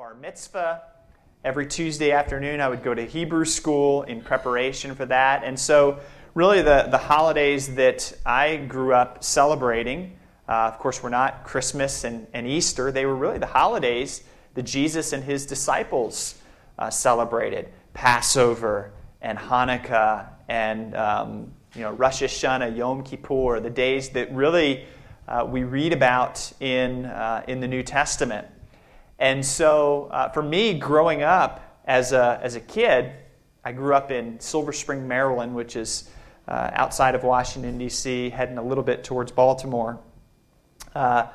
bar mitzvah. Every Tuesday afternoon, I would go to Hebrew school in preparation for that. And so really the holidays that I grew up celebrating, of course, were not Christmas and Easter. They were really the holidays that Jesus and his disciples celebrated. Passover and Hanukkah and Rosh Hashanah, Yom Kippur, the days that really we read about in the New Testament. And so for me, growing up as a kid, I grew up in Silver Spring, Maryland, which is outside of Washington, D.C., heading a little bit towards Baltimore. I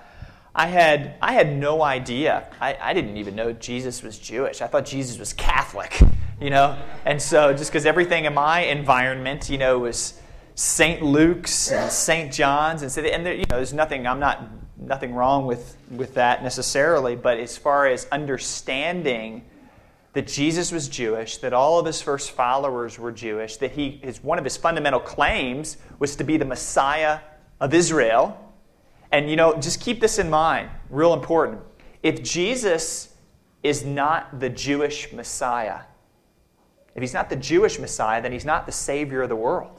had no idea. I didn't even know Jesus was Jewish. I thought Jesus was Catholic, And so just because everything in my environment, was St. Luke's and St. John's, and so there's nothing. Nothing wrong with that necessarily, but as far as understanding that Jesus was Jewish, that all of his first followers were Jewish, that one of his fundamental claims was to be the Messiah of Israel. And just keep this in mind, real important. If Jesus is not the Jewish Messiah, if he's not the Jewish Messiah, then he's not the Savior of the world.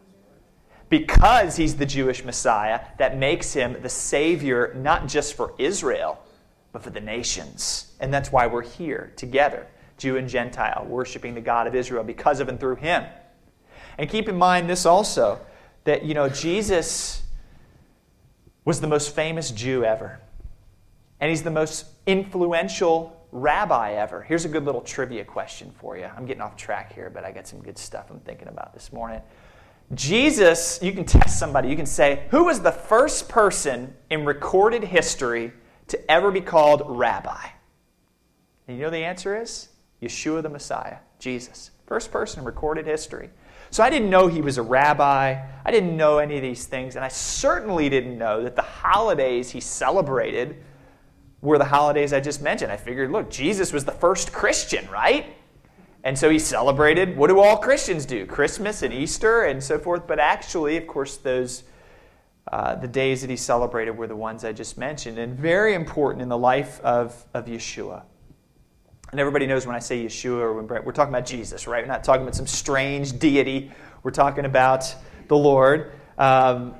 Because he's the Jewish Messiah, that makes him the Savior not just for Israel, but for the nations. And that's why we're here together, Jew and Gentile, worshiping the God of Israel because of and through him. And keep in mind this also, that Jesus was the most famous Jew ever. And he's the most influential rabbi ever. Here's a good little trivia question for you. I'm getting off track here, but I got some good stuff I'm thinking about this morning. Jesus, you can test somebody. You can say, who was the first person in recorded history to ever be called rabbi? And you know the answer is? Yeshua the Messiah, Jesus. First person in recorded history. So I didn't know he was a rabbi. I didn't know any of these things. And I certainly didn't know that the holidays he celebrated were the holidays I just mentioned. I figured, look, Jesus was the first Christian, right? And so he celebrated, what do all Christians do? Christmas and Easter and so forth. But actually, of course, those the days that he celebrated were the ones I just mentioned. And very important in the life of Yeshua. And everybody knows when I say Yeshua, we're talking about Jesus, right? We're not talking about some strange deity. We're talking about the Lord. The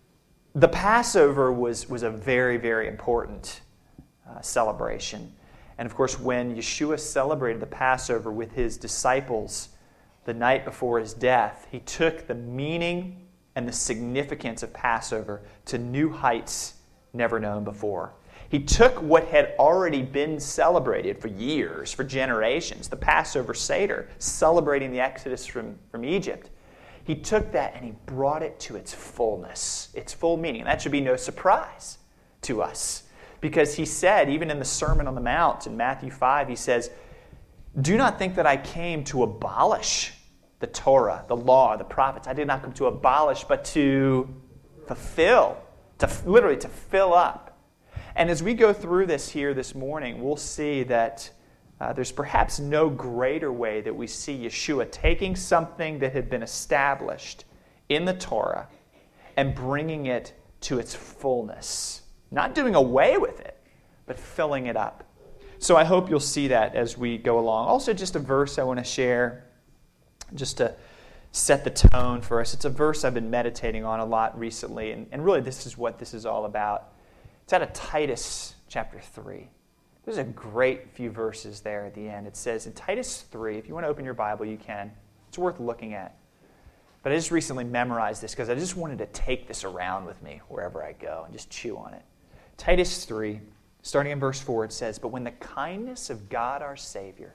Passover was a very, very important celebration. And of course, when Yeshua celebrated the Passover with his disciples the night before his death, he took the meaning and the significance of Passover to new heights never known before. He took what had already been celebrated for years, for generations, the Passover Seder, celebrating the Exodus from Egypt. He took that and he brought it to its fullness, its full meaning. And that should be no surprise to us. Because he said, even in the Sermon on the Mount in Matthew 5, he says, do not think that I came to abolish the Torah, the law, the prophets. I did not come to abolish, but to fulfill, literally to fill up. And as we go through this here this morning, we'll see that there's perhaps no greater way that we see Yeshua taking something that had been established in the Torah and bringing it to its fullness. Not doing away with it, but filling it up. So I hope you'll see that as we go along. Also, just a verse I want to share, just to set the tone for us. It's a verse I've been meditating on a lot recently, and really this is what this is all about. It's out of Titus chapter 3. There's a great few verses there at the end. It says in Titus 3, if you want to open your Bible, you can. It's worth looking at. But I just recently memorized this because I just wanted to take this around with me wherever I go and just chew on it. Titus 3, starting in verse 4, it says, but when the kindness of God our Savior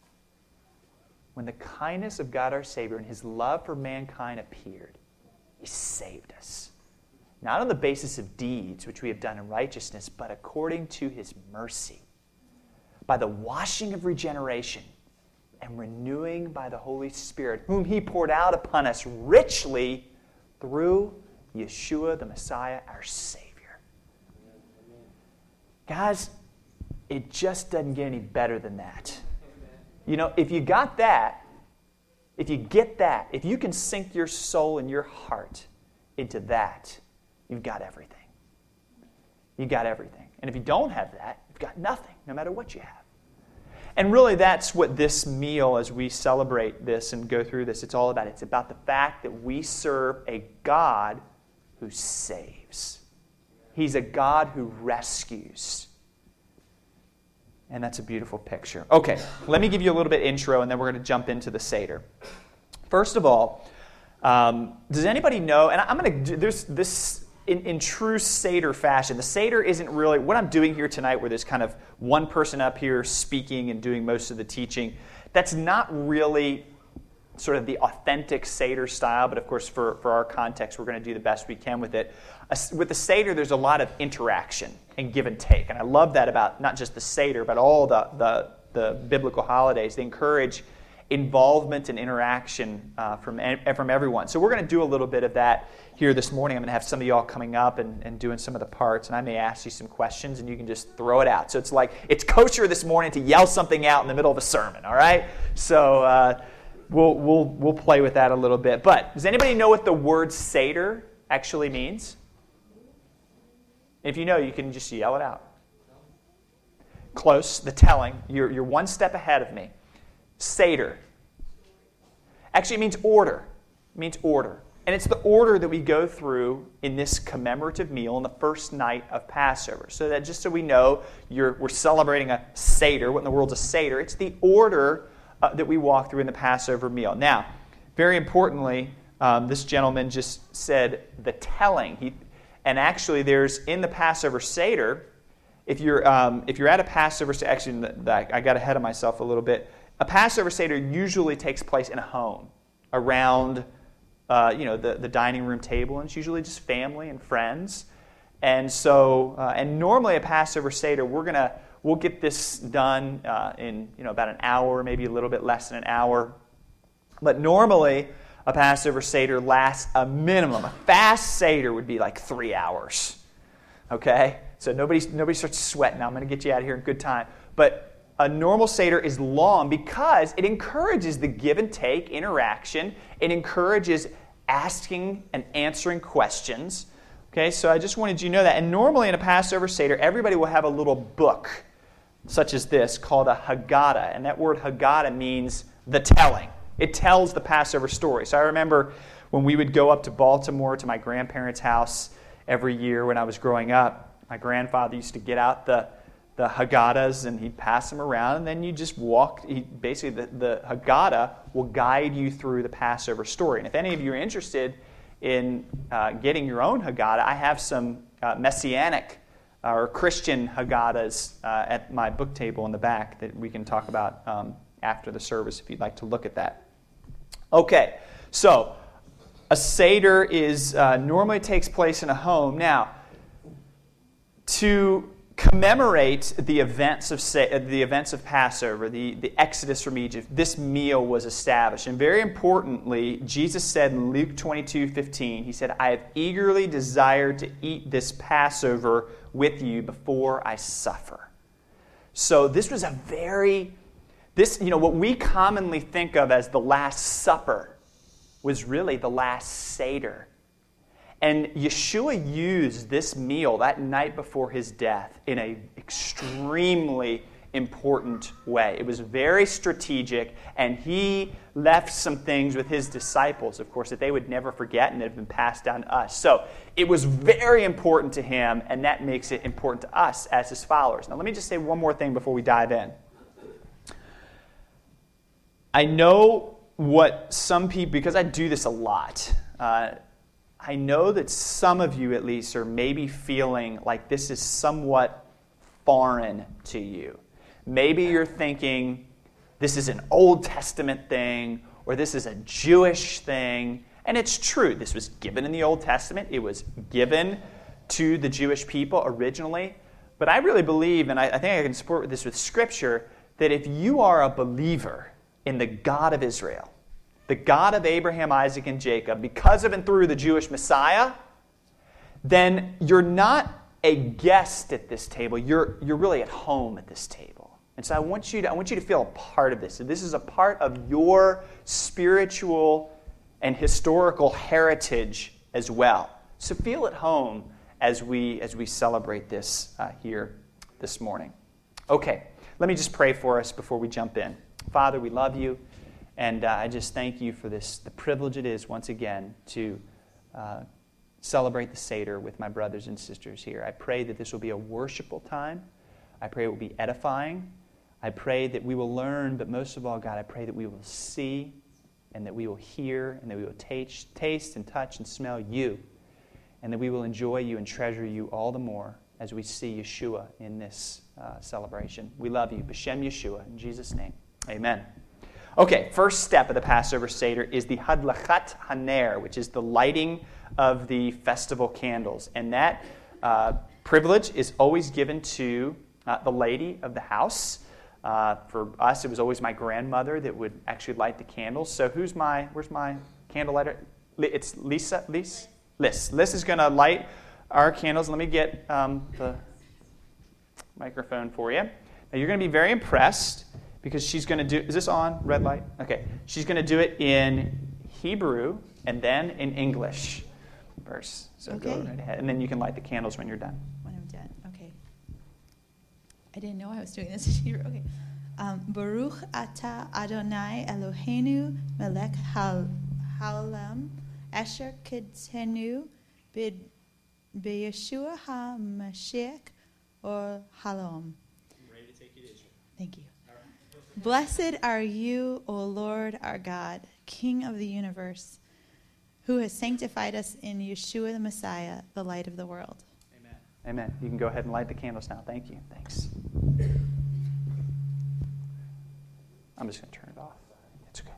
and his love for mankind appeared, he saved us. Not on the basis of deeds which we have done in righteousness, but according to his mercy, by the washing of regeneration and renewing by the Holy Spirit, whom he poured out upon us richly through Yeshua the Messiah, our Savior. Guys, it just doesn't get any better than that. If you got that, if you get that, if you can sink your soul and your heart into that, you've got everything. You've got everything. And if you don't have that, you've got nothing, no matter what you have. And really, that's what this meal, as we celebrate this and go through this, it's all about. It's about the fact that we serve a God who saves. He's a God who rescues. And that's a beautiful picture. Okay, let me give you a little bit intro, and then we're going to jump into the Seder. First of all, does anybody know, and I'm going to do this in true Seder fashion. The Seder isn't really, what I'm doing here tonight, where there's kind of one person up here speaking and doing most of the teaching, that's not really sort of the authentic Seder style, but of course for our context, we're going to do the best we can with it. With the Seder, there's a lot of interaction and give and take, and I love that about not just the Seder, but all the biblical holidays. They encourage involvement and interaction from everyone. So we're going to do a little bit of that here this morning. I'm going to have some of y'all coming up and doing some of the parts, and I may ask you some questions, and you can just throw it out. So it's like, it's kosher this morning to yell something out in the middle of a sermon, all right? So we'll play with that a little bit. But does anybody know what the word Seder actually means? If you know, you can just yell it out. Close, the telling. You're one step ahead of me. Seder. Actually, it means order. It means order. And it's the order that we go through in this commemorative meal on the first night of Passover. So that just so we know, we're celebrating a Seder. What in the world's a Seder? It's the order that we walk through in the Passover meal. Now, very importantly, this gentleman just said the telling. And actually, there's in the Passover Seder, if you're at a Passover Seder, actually, I got ahead of myself a little bit. A Passover Seder usually takes place in a home, around the dining room table, and it's usually just family and friends. And so, and normally a Passover Seder, we'll get this done in about an hour, maybe a little bit less than an hour. But normally, a Passover Seder lasts a minimum. A fast Seder would be like 3 hours. Okay? So nobody starts sweating. Now, I'm going to get you out of here in good time. But a normal Seder is long because it encourages the give and take interaction. It encourages asking and answering questions. Okay, so I just wanted you to know that. And normally in a Passover Seder, everybody will have a little book, such as this, called a Haggadah. And that word Haggadah means the telling. It tells the Passover story. So I remember when we would go up to Baltimore to my grandparents' house every year when I was growing up, my grandfather used to get out the Haggadahs and he'd pass them around, and then you just walk. Basically, the Haggadah will guide you through the Passover story. And if any of you are interested in getting your own Haggadah, I have some Messianic or Christian Haggadahs at my book table in the back that we can talk about after the service if you'd like to look at that. Okay, so a Seder is normally takes place in a home. Now, to commemorate the events of Passover, the Exodus from Egypt, this meal was established. And very importantly, Jesus said in Luke 22:15, he said, "I have eagerly desired to eat this Passover with you before I suffer." So this was what we commonly think of as the Last Supper was really the last Seder. And Yeshua used this meal that night before his death in an extremely important way. It was very strategic, and he left some things with his disciples, of course, that they would never forget and that have been passed down to us. So it was very important to him, and that makes it important to us as his followers. Now let me just say one more thing before we dive in. I know what some people, because I do this a lot, I know that some of you, at least, are maybe feeling like this is somewhat foreign to you. Maybe you're thinking this is an Old Testament thing, or this is a Jewish thing. And it's true. This was given in the Old Testament. It was given to the Jewish people originally. But I really believe, and I think I can support this with Scripture, that if you are a believer in the God of Israel, the God of Abraham, Isaac, and Jacob, because of and through the Jewish Messiah, then you're not a guest at this table. You're really at home at this table. And so I want you to feel a part of this. So this is a part of your spiritual and historical heritage as well. So feel at home as we celebrate this here this morning. Okay, let me just pray for us before we jump in. Father, we love you, and I just thank you for this, the privilege it is, once again, to celebrate the Seder with my brothers and sisters here. I pray that this will be a worshipful time. I pray it will be edifying. I pray that we will learn, but most of all, God, I pray that we will see and that we will hear and that we will taste and touch and smell you, and that we will enjoy you and treasure you all the more as we see Yeshua in this celebration. We love you. B'Shem Yeshua. In Jesus' name, amen. Okay, first step of the Passover Seder is the Hadlachat Haner, which is the lighting of the festival candles. And that privilege is always given to the lady of the house. For us, it was always my grandmother that would actually light the candles. So where's my candle lighter? It's Lisa. Liz is going to light our candles. Let me get the microphone for you. Now you're going to be very impressed because she's going to do, is this on? Red light? Okay. She's going to do it in Hebrew and then in English verse. So okay. Go right ahead. And then you can light the candles when you're done. When I'm done, okay. I didn't know I was doing this in Hebrew. Okay. Baruch atah Adonai Eloheinu melech haolam asher kidtenu b'Yeshua HaMashiach or Halom. Ready to take you to Israel. Thank you. Blessed are you, O Lord our God, King of the universe, who has sanctified us in Yeshua the Messiah, the light of the world. Amen. Amen. You can go ahead and light the candles now. Thank you. Thanks. I'm just going to turn it off. It's okay.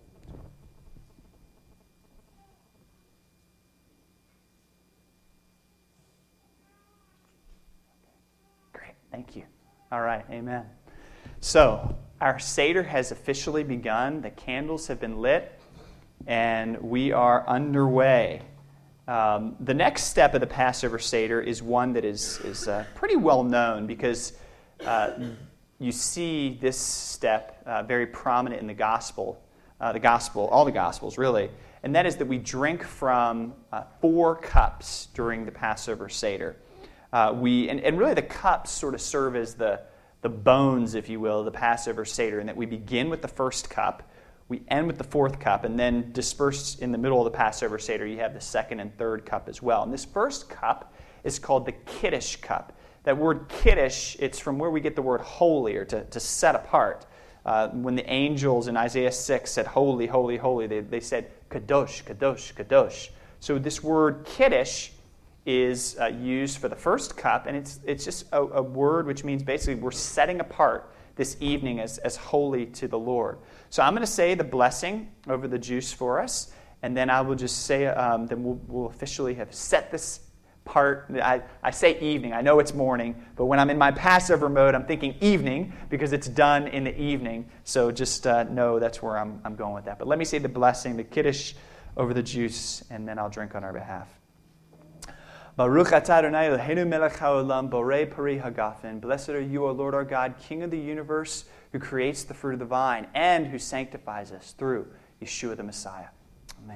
Great. Thank you. All right. Amen. So, our Seder has officially begun. The candles have been lit, and we are underway. The next step of the Passover Seder is one that is pretty well known because you see this step very prominent in the Gospel, all the Gospels really, and that is that we drink from 4 cups during the Passover Seder. And really the cups sort of serve as the bones, if you will, of the Passover Seder, and that we begin with the first cup, we end with the 4th cup, and then dispersed in the middle of the Passover Seder, you have the 2nd and 3rd cup as well. And this first cup is called the Kiddush cup. That word Kiddush, it's from where we get the word holy, or to set apart. When the angels in Isaiah 6 said, holy, holy, holy, they said, kadosh, kadosh, kadosh. So this word Kiddush is used for the first cup, and it's just a word which means basically we're setting apart this evening as holy to the Lord. So I'm going to say the blessing over the juice for us, and then I will just say, then we'll officially have set this part. I say evening. I know it's morning, but when I'm in my Passover mode, I'm thinking evening because it's done in the evening. So just know that's where I'm going with that. But let me say the blessing, the Kiddush over the juice, and then I'll drink on our behalf. Baruch atah Adonai Eloheinu melech haolam borei pari hagafen. Blessed are you, O Lord our God, King of the universe, who creates the fruit of the vine and who sanctifies us through Yeshua the Messiah. Amen.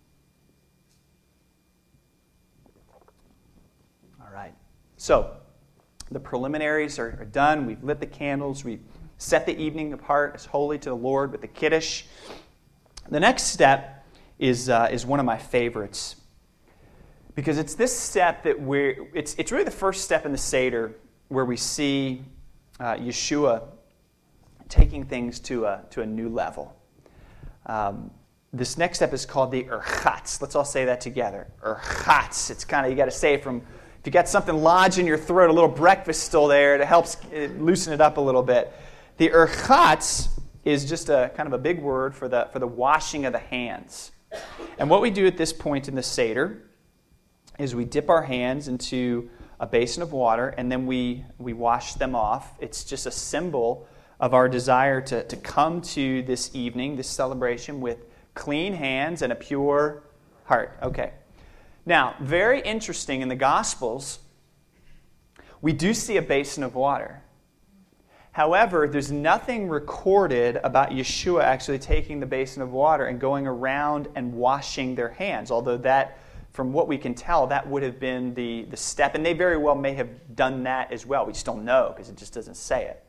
All right. So, the preliminaries are done. We've lit the candles. We've set the evening apart as holy to the Lord with the Kiddush. The next step is one of my favorites, because it's this step that it's really the first step in the Seder where we see Yeshua taking things to a new level. This next step is called the Erchatz. Let's all say that together. Erchatz. It's kind of, you got to say it from, if you got something lodged in your throat, a little breakfast still there, it helps loosen it up a little bit. The Erchatz is just a kind of a big word for the washing of the hands. And what we do at this point in the Seder is we dip our hands into a basin of water, and then we wash them off. It's just a symbol of our desire to come to this evening, this celebration, with clean hands and a pure heart. Okay. Now, very interesting, in the Gospels, we do see a basin of water. However, there's nothing recorded about Yeshua actually taking the basin of water and going around and washing their hands, although that, from what we can tell, that would have been the step, and they very well may have done that as well. We just don't know because it just doesn't say it.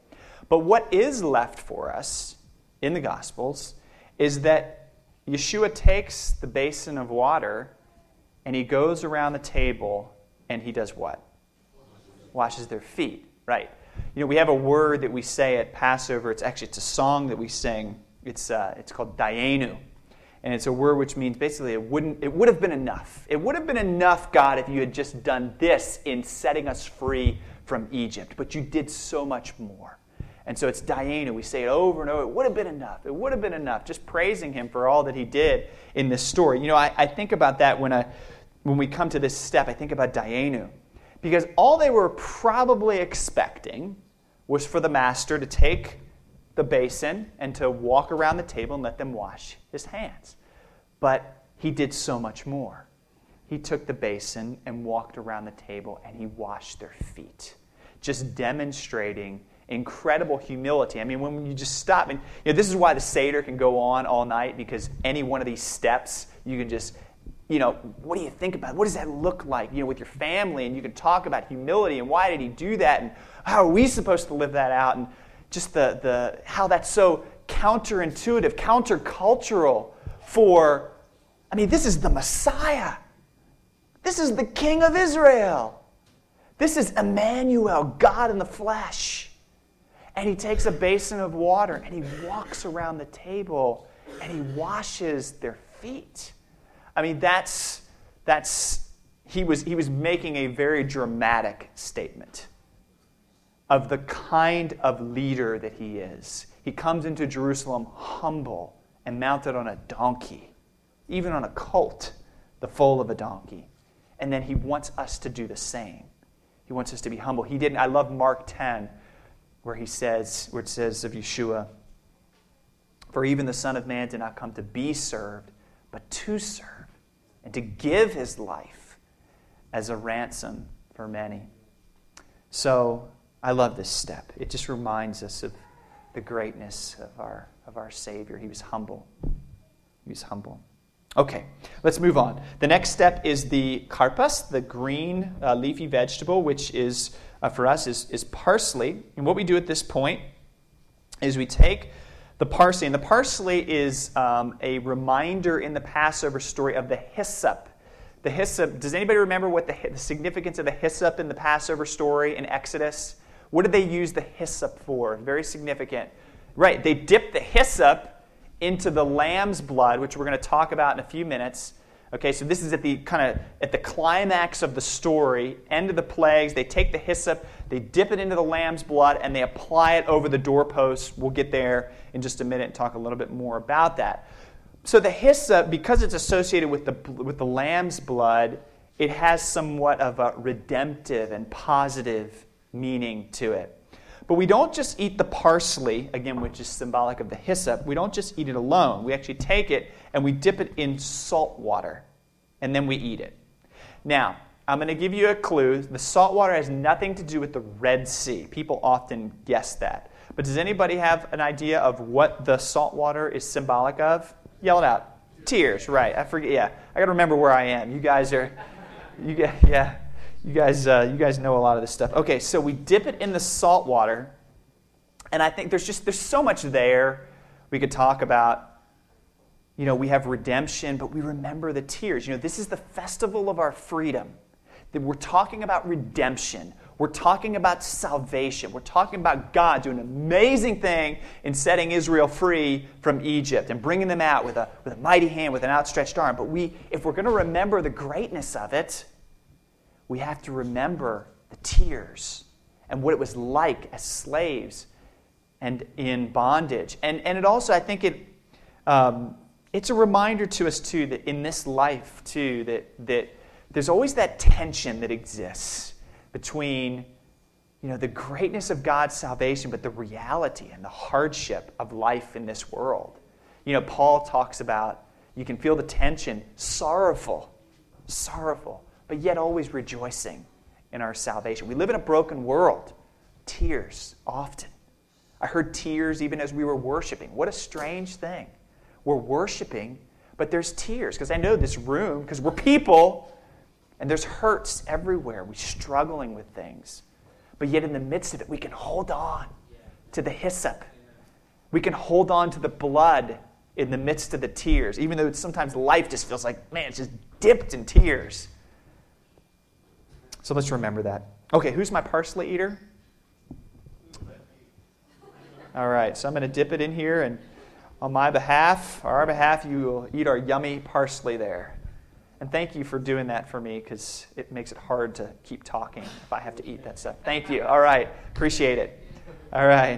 But what is left for us in the Gospels is that Yeshua takes the basin of water and he goes around the table and he does what? Washes their feet, right? We have a word that we say at Passover. It's a song that we sing. It's called Dayenu. And it's a word which means basically it would have been enough. It would have been enough, God, if you had just done this in setting us free from Egypt. But you did so much more. And so it's Dayenu. We say it over and over. It would have been enough. It would have been enough. Just praising him for all that he did in this story. I think about that when we come to this step. I think about Dayenu. Because all they were probably expecting was for the master to take the basin and to walk around the table and let them wash his hands. But he did so much more. He took the basin and walked around the table and he washed their feet, just demonstrating incredible humility. I mean, when you just stop, and this is why the Seder can go on all night, because any one of these steps, you can just, what do you think about? What does that look like, with your family? And you can talk about humility and why did he do that and how are we supposed to live that out, and just the how that's so counterintuitive, countercultural for, this is the Messiah. This is the King of Israel. This is Emmanuel, God in the flesh. And he takes a basin of water and he walks around the table and he washes their feet. He was making a very dramatic statement of the kind of leader that he is. He comes into Jerusalem humble and mounted on a donkey, even on a colt, the foal of a donkey. And then he wants us to do the same. He wants us to be humble. I love Mark 10, where it says of Yeshua, "For even the Son of Man did not come to be served, but to serve, and to give his life as a ransom for many." So I love this step. It just reminds us of the greatness of our Savior. He was humble. He was humble. Okay, let's move on. The next step is the karpas, the green leafy vegetable, which is, for us, is parsley. And what we do at this point is we take the parsley, and the parsley is a reminder in the Passover story of the hyssop. The hyssop, does anybody remember what the significance of the hyssop in the Passover story in Exodus? What did they use the hyssop for? Very significant. Right, they dipped the hyssop into the lamb's blood, which we're going to talk about in a few minutes. Okay, so this is at the climax of the story, end of the plagues. They take the hyssop, they dip it into the lamb's blood, and they apply it over the doorposts. We'll get there in just a minute and talk a little bit more about that. So the hyssop, because it's associated with the lamb's blood, it has somewhat of a redemptive and positive meaning to it. But we don't just eat the parsley, again, which is symbolic of the hyssop. We don't just eat it alone. We actually take it and we dip it in salt water, and then we eat it. Now, I'm going to give you a clue. The salt water has nothing to do with the Red Sea. People often guess that. But does anybody have an idea of what the salt water is symbolic of? Yell it out. Tears, right. I forget. Yeah, I got to remember where I am. You guys know a lot of this stuff. Okay, so we dip it in the salt water, and I think there's so much there we could talk about. We have redemption, but we remember the tears. This is the festival of our freedom. That we're talking about redemption. We're talking about salvation. We're talking about God doing an amazing thing in setting Israel free from Egypt and bringing them out with a mighty hand, with an outstretched arm. But if we're going to remember the greatness of it, we have to remember the tears and what it was like as slaves and in bondage. And it also, I think it's a reminder to us, too, that in this life, too, that there's always that tension that exists between, the greatness of God's salvation, but the reality and the hardship of life in this world. Paul talks about, you can feel the tension, sorrowful, but yet always rejoicing in our salvation. We live in a broken world. Tears, often. I heard tears even as we were worshiping. What a strange thing. We're worshiping, but there's tears. Because I know this room, because we're people, and there's hurts everywhere. We're struggling with things. But yet in the midst of it, we can hold on to the hyssop. We can hold on to the blood in the midst of the tears, even though sometimes life just feels like, man, it's just dipped in tears. So let's remember that. Okay, who's my parsley eater? All right, so I'm going to dip it in here, and on my behalf, or our behalf, you will eat our yummy parsley there. And thank you for doing that for me, because it makes it hard to keep talking if I have to eat that stuff. Thank you. All right, appreciate it. All right.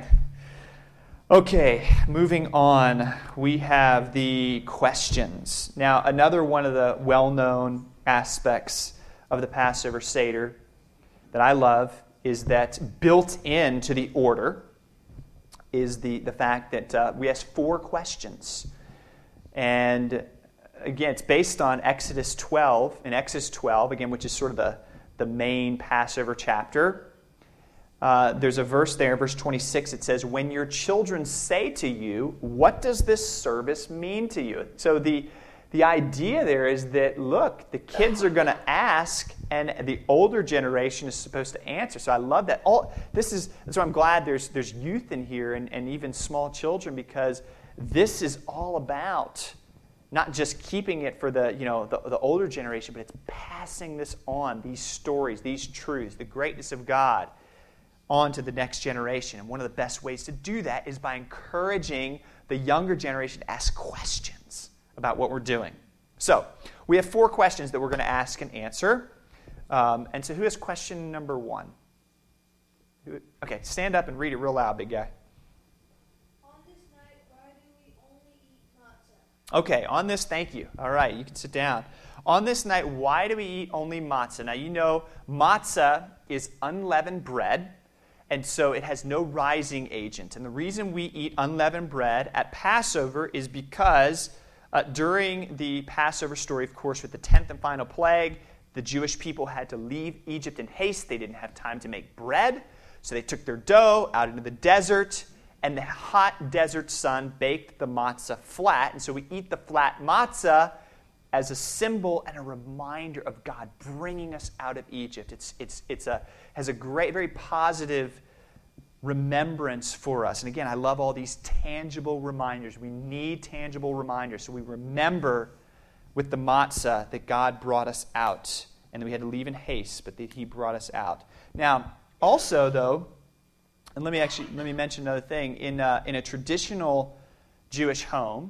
Okay, moving on, we have the questions. Now, another one of the well-known aspects of the Passover Seder that I love is that built into the order is the fact that we ask 4 questions. And again, it's based on Exodus 12. In Exodus 12, again, which is sort of the main Passover chapter, there's a verse there, verse 26, it says, when your children say to you, what does this service mean to you? So the idea there is that, look, the kids are going to ask, and the older generation is supposed to answer. So I love that. That's why I'm glad there's youth in here and even small children, because this is all about not just keeping it for the older generation, but it's passing this on, these stories, these truths, the greatness of God, on to the next generation. And one of the best ways to do that is by encouraging the younger generation to ask questions about what we're doing. So we have 4 questions that we're going to ask and answer. And so who has question number 1? Okay, stand up and read it real loud, big guy. On this night, why do we only eat matzah? Okay, on this, thank you. All right, you can sit down. On this night, why do we eat only matzah? Now, you know, matzah is unleavened bread, and so it has no rising agent. And the reason we eat unleavened bread at Passover is because during the Passover story, of course, with the 10th and final plague, the Jewish people had to leave Egypt in haste. They didn't have time to make bread, so they took their dough out into the desert, and the hot desert sun baked the matzah flat. And so we eat the flat matzah as a symbol and a reminder of God bringing us out of Egypt. It has a great, very positive remembrance for us. And again, I love all these tangible reminders. We need tangible reminders. So we remember with the matzah that God brought us out, and that we had to leave in haste, but that He brought us out. Now, also though, and let me mention another thing. In a traditional Jewish home,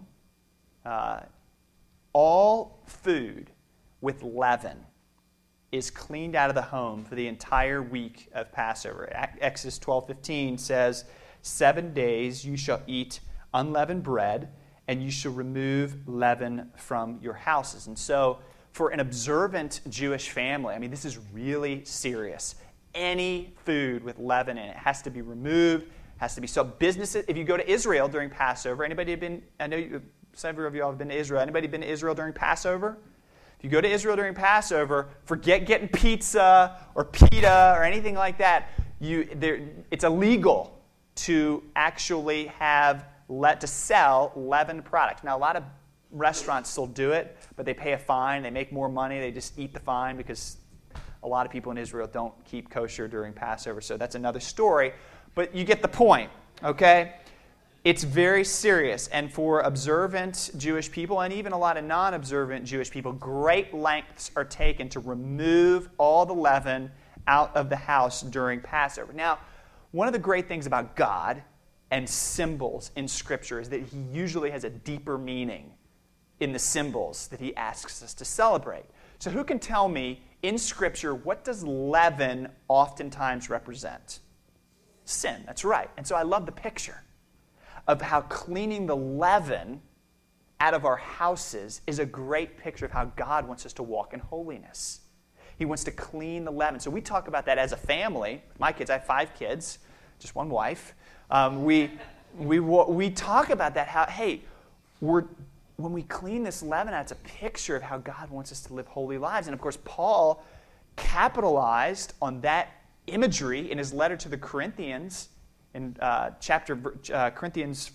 all food with leaven is cleaned out of the home for the entire week of Passover. Exodus 12:15 says, 7 days you shall eat unleavened bread, and you shall remove leaven from your houses. And so for an observant Jewish family, I mean, this is really serious. Any food with leaven in it has to be removed, has to be. So businesses, if you go to Israel during Passover, anybody been, I know several of you all have been to Israel. Anybody been to Israel during Passover? If you go to Israel during Passover, forget getting pizza or pita or anything like that. It's illegal to actually to sell leavened products. Now, a lot of restaurants still do it, but they pay a fine. They make more money. They just eat the fine because a lot of people in Israel don't keep kosher during Passover. So that's another story. But you get the point, okay? It's very serious. And for observant Jewish people, and even a lot of non-observant Jewish people, great lengths are taken to remove all the leaven out of the house during Passover. Now, one of the great things about God and symbols in Scripture is that He usually has a deeper meaning in the symbols that He asks us to celebrate. So who can tell me, in Scripture, what does leaven oftentimes represent? Sin, that's right. And so I love the picture of how cleaning the leaven out of our houses is a great picture of how God wants us to walk in holiness. He wants to clean the leaven. So we talk about that as a family. My kids, I have 5 kids, just one wife. We talk about that, how, hey, when we clean this leaven out, it's a picture of how God wants us to live holy lives. And of course, Paul capitalized on that imagery in his letter to the Corinthians in 1 Corinthians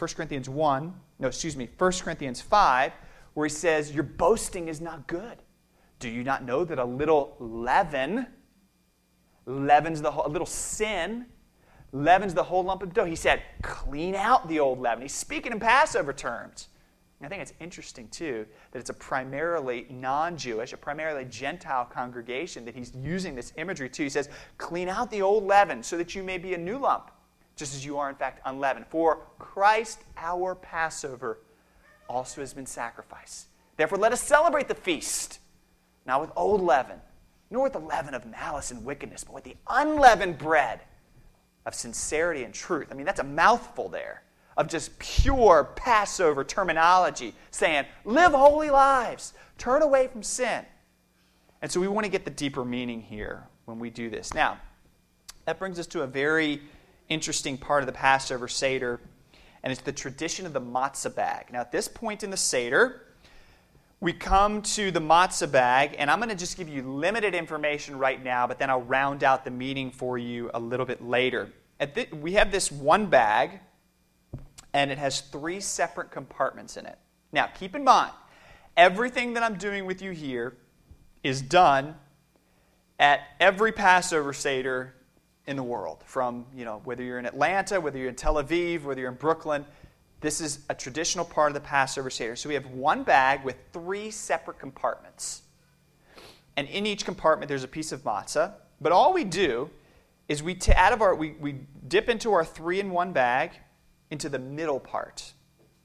5, where he says, your boasting is not good. Do you not know that a little leaven leavens a little sin leaven's the whole lump of dough. He said, clean out the old leaven. He's speaking in Passover terms. And I think it's interesting, too, that it's a primarily non-Jewish, a primarily Gentile congregation that he's using this imagery to. He says, clean out the old leaven so that you may be a new lump, just as you are, in fact, unleavened. For Christ, our Passover, also has been sacrificed. Therefore, let us celebrate the feast, not with old leaven, nor with the leaven of malice and wickedness, but with the unleavened bread of sincerity and truth. I mean, that's a mouthful there of just pure Passover terminology, saying, live holy lives, turn away from sin. And so we want to get the deeper meaning here when we do this. Now, that brings us to a very interesting part of the Passover Seder, and it's the tradition of the matzah bag. Now, at this point in the Seder, we come to the matzah bag, and I'm going to just give you limited information right now, but then I'll round out the meaning for you a little bit later. We have this one bag, and it has 3 separate compartments in it. Now, keep in mind, everything that I'm doing with you here is done at every Passover Seder in the world. From, whether you're in Atlanta, whether you're in Tel Aviv, whether you're in Brooklyn, this is a traditional part of the Passover Seder. So we have one bag with 3 separate compartments. And in each compartment, there's a piece of matzah. But all we do is we dip into our 3-in-1 bag into the middle part.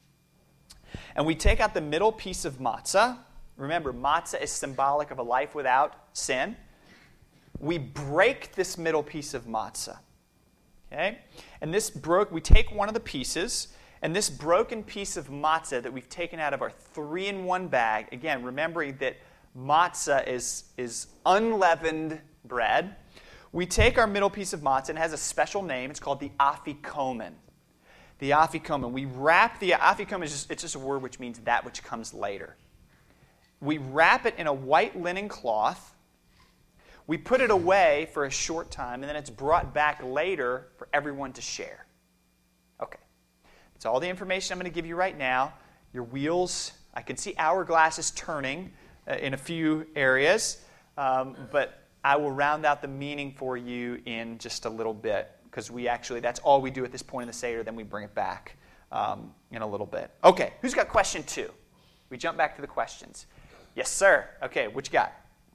And we take out the middle piece of matzah. Remember, matzah is symbolic of a life without sin. We break this middle piece of matzah. Okay? And we take one of the pieces, and this broken piece of matzah that we've taken out of our 3-in-1 bag, again, remembering that matzah is unleavened bread, we take our middle piece of matzah, and it has a special name. It's called the afikomen. The afikomen. We wrap the afikomen, it's just a word which means that which comes later. We wrap it in a white linen cloth. We put it away for a short time, and then it's brought back later for everyone to share. Okay. That's all the information I'm going to give you right now. Your wheels, I can see hourglasses turning in a few areas, but I will round out the meaning for you in just a little bit, because that's all we do at this point in the Seder, then we bring it back in a little bit. Okay, who's got question 2? We jump back to the questions. Yes, sir. Okay, what you got?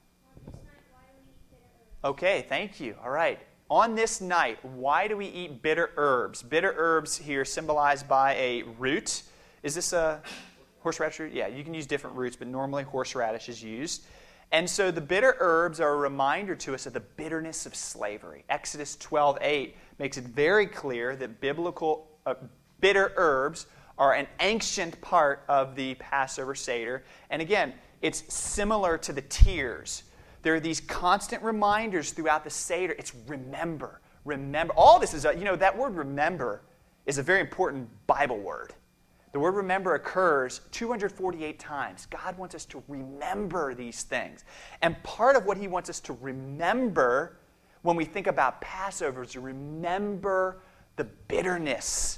Okay, thank you. All right. On this night, why do we eat bitter herbs? Bitter herbs here symbolized by a root. Is this a horseradish root? Yeah, you can use different roots, but normally horseradish is used. And so the bitter herbs are a reminder to us of the bitterness of slavery. Exodus 12:8 makes it very clear that biblical bitter herbs are an ancient part of the Passover Seder. And again, it's similar to the tears. There are these constant reminders throughout the Seder. It's remember. Remember. All this is, that word remember is a very important Bible word. The word remember occurs 248 times. God wants us to remember these things. And part of what he wants us to remember when we think about Passover is to remember the bitterness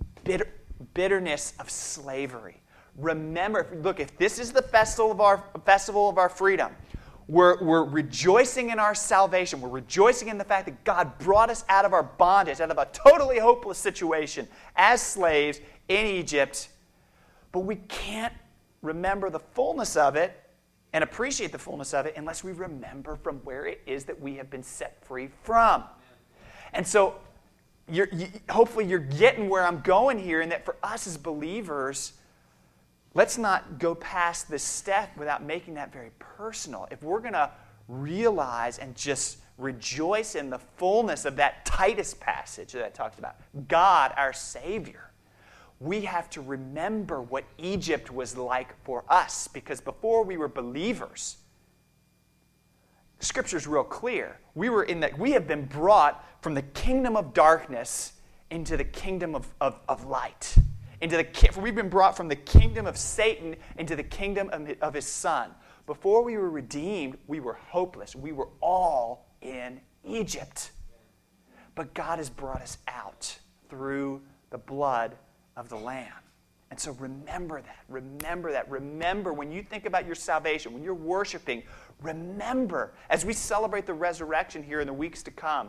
of slavery. Remember, look, if this is the festival of our freedom, we're rejoicing in our salvation. We're rejoicing in the fact that God brought us out of our bondage, out of a totally hopeless situation as slaves in Egypt. But we can't remember the fullness of it and appreciate the fullness of it unless we remember from where it is that we have been set free from. And so hopefully you're getting where I'm going here, and that for us as believers, let's not go past this step without making that very personal. If we're going to realize and just rejoice in the fullness of that Titus passage that I talked about, God, our Savior, we have to remember what Egypt was like for us. Because before we were believers, Scripture's real clear. We have been brought from the kingdom of darkness into the kingdom of light. We've been brought from the kingdom of Satan into the kingdom of his Son. Before we were redeemed, we were hopeless. We were all in Egypt. But God has brought us out through the blood of the Lamb. And so remember that. Remember that. Remember when you think about your salvation, when you're worshiping, remember as we celebrate the resurrection here in the weeks to come,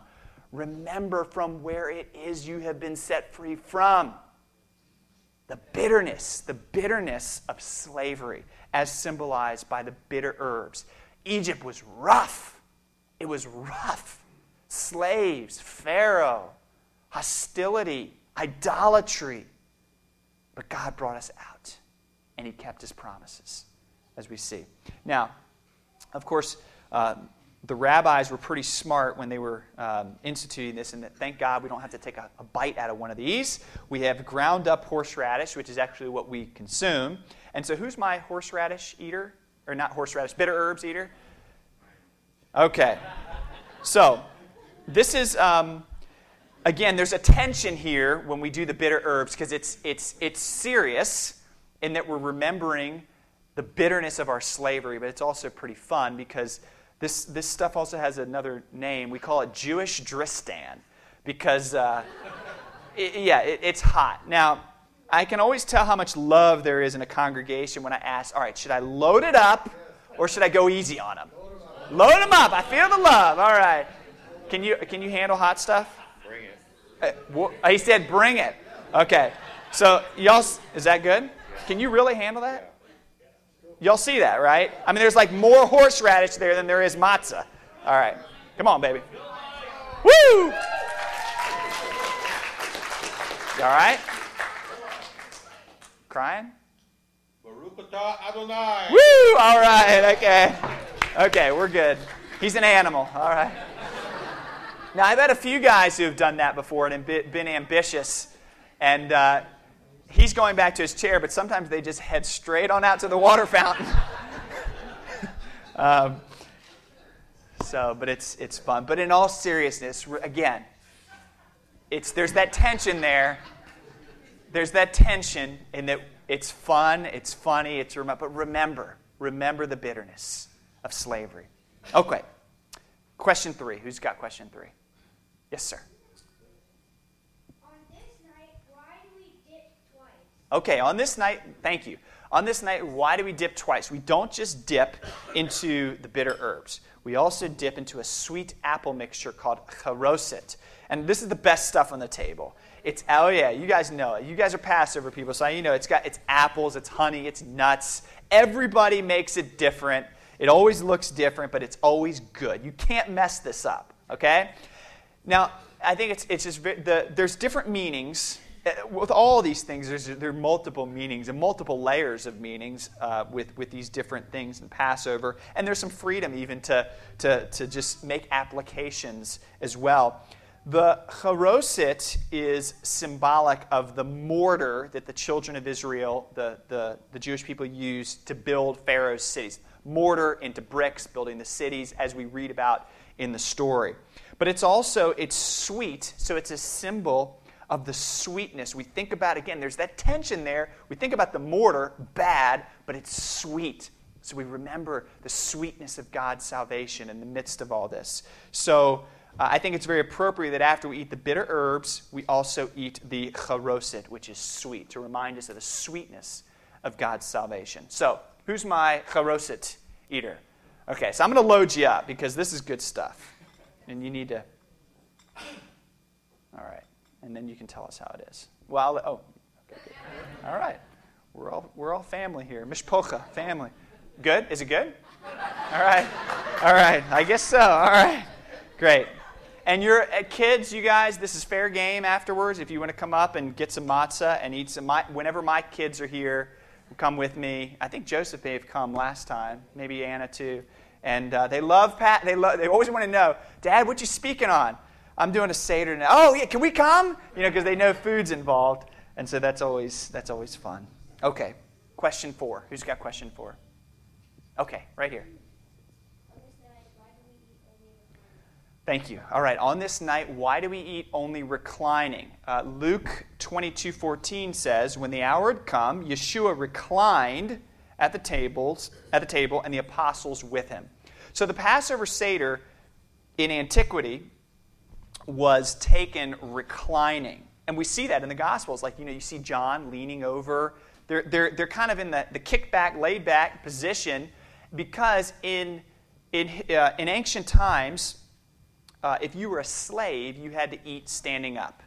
Remember from where it is you have been set free from. The bitterness of slavery, as symbolized by the bitter herbs. Egypt was rough. It was rough. Slaves, Pharaoh, hostility, idolatry. But God brought us out, and He kept His promises, as we see. Now, of course, the rabbis were pretty smart when they were instituting this, and that thank God we don't have to take a bite out of one of these. We have ground up horseradish, which is actually what we consume. And so who's my horseradish eater? Or not horseradish, bitter herbs eater? Okay. So this is, again, there's a tension here when we do the bitter herbs because it's serious in that we're remembering the bitterness of our slavery, but it's also pretty fun because this stuff also has another name. We call it Jewish Dristan because, it's hot. Now, I can always tell how much love there is in a congregation when I ask, all right, should I load it up or should I go easy on them? Load them up. I feel the love. All right. Can you handle hot stuff? Bring it. He said bring it. Okay. So, y'all, is that good? Can you really handle that? Y'all see that, right? I mean, there's like more horseradish there than there is matzah. All right. Come on, baby. Woo! You all right? Crying? Baruch atah Adonai. Woo! All right. Okay. Okay, we're good. He's an animal. All right. Now, I've had a few guys who have done that before and been ambitious. And he's going back to his chair, but sometimes they just head straight on out to the water fountain. But it's fun. But in all seriousness, again, there's that tension there. There's that tension in that it's fun, it's funny, but remember the bitterness of slavery. Okay. Question 3. Who's got question 3? Yes, sir. On this night, why do we dip twice? Okay, on this night, thank you. On this night, why do we dip twice? We don't just dip into the bitter herbs. We also dip into a sweet apple mixture called charoset. And this is the best stuff on the table. You guys know it. You guys are Passover people, so you know it's apples, it's honey, it's nuts. Everybody makes it different. It always looks different, but it's always good. You can't mess this up, okay? Now, I think it's just there's different meanings. With all these things, there are multiple meanings and multiple layers of meanings with these different things in Passover. And there's some freedom even to just make applications as well. The charoset is symbolic of the mortar that the children of Israel, the Jewish people, used to build Pharaoh's cities. Mortar into bricks, building the cities, as we read about in the story. But it's sweet, so it's a symbol of the sweetness. We think about, again, there's that tension there. We think about the mortar, bad, but it's sweet. So we remember the sweetness of God's salvation in the midst of all this. So I think it's very appropriate that after we eat the bitter herbs, we also eat the charoset, which is sweet, to remind us of the sweetness of God's salvation. So, who's my charoset eater? Okay, so I'm going to load you up because this is good stuff. And you need to... All right. And then you can tell us how it is. Well, okay, good. All right. We're all family here. Mishpocha, family. Good? Is it good? All right. All right. I guess so. All right. Great. And you're kids, you guys, this is fair game afterwards. If you want to come up and get some matzah and eat some, whenever my kids are here, come with me. I think Joseph may have come last time, maybe Anna too. And they love Pat. They always want to know, Dad, what you speaking on? I'm doing a Seder now. Oh yeah, can we come? Because they know food's involved, and so that's always fun. Okay, question 4. Who's got question 4? Okay, right here. Thank you. All right, on this night, why do we eat only reclining? Luke 22:14 says, when the hour had come, Yeshua reclined at the table, and the apostles with him. So the Passover Seder in antiquity was taken reclining. And we see that in the Gospels. Like, you see John leaning over. They're kind of in the kickback, laid-back position because in ancient times, if you were a slave, you had to eat standing up.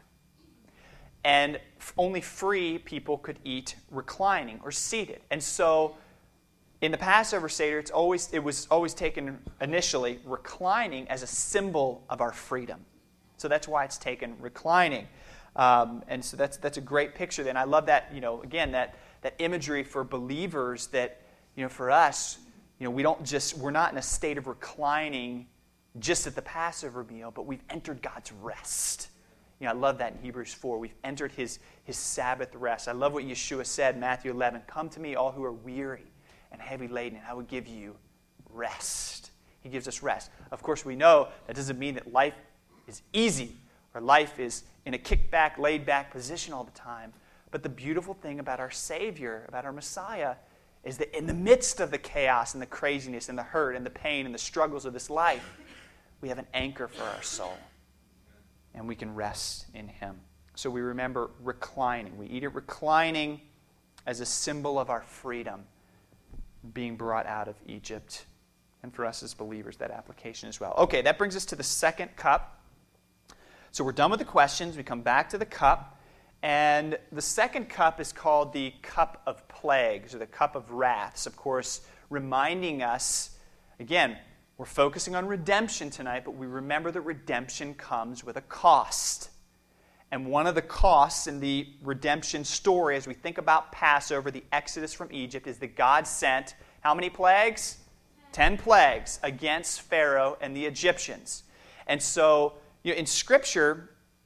And only free people could eat reclining or seated. And so in the Passover Seder, it was always taken initially reclining as a symbol of our freedom. So that's why it's taken reclining. And so that's a great picture. And I love that, again, that imagery for believers that, for us, we're not in a state of reclining just at the Passover meal, but we've entered God's rest. I love that in Hebrews 4. We've entered his Sabbath rest. I love what Yeshua said in Matthew 11. Come to me, all who are weary and heavy laden, and I will give you rest. He gives us rest. Of course, we know that doesn't mean that life is easy or life is in a kick-back, laid-back position all the time. But the beautiful thing about our Savior, about our Messiah, is that in the midst of the chaos and the craziness and the hurt and the pain and the struggles of this life, we have an anchor for our soul. And we can rest in Him. So we remember reclining. We eat it reclining as a symbol of our freedom being brought out of Egypt. And for us as believers, that application as well. Okay, that brings us to the second cup. So we're done with the questions. We come back to the cup. And the second cup is called the cup of plagues, or the cup of wraths. Of course, reminding us, again, we're focusing on redemption tonight, but we remember that redemption comes with a cost. And one of the costs in the redemption story, as we think about Passover, the Exodus from Egypt, is that God sent how many plagues? 10 plagues against Pharaoh and the Egyptians. And so, in Scripture,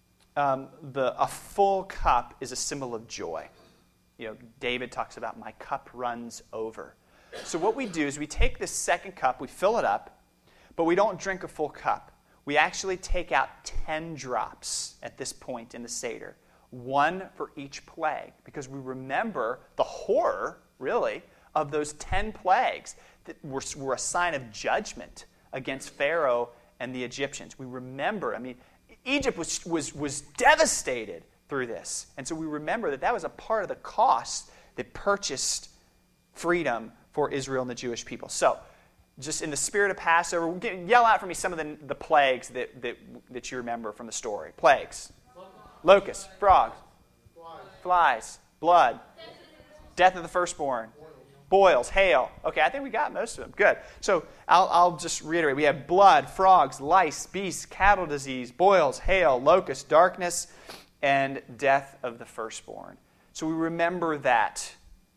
a full cup is a symbol of joy. David talks about, my cup runs over. So what we do is we take this second cup, we fill it up, but we don't drink a full cup. We actually take out 10 drops at this point in the Seder, one for each plague, because we remember the horror, really, of those 10 plagues that were a sign of judgment against Pharaoh and the Egyptians. We remember, Egypt was devastated through this. And so we remember that was a part of the cost that purchased freedom for Israel and the Jewish people. So, just in the spirit of Passover, yell out for me some of the plagues that you remember from the story. Plagues. Locusts, frogs, flies, blood, death of the firstborn, boils, hail. Okay, I think we got most of them. Good. So I'll just reiterate. We have blood, frogs, lice, beasts, cattle disease, boils, hail, locusts, darkness, and death of the firstborn. So we remember that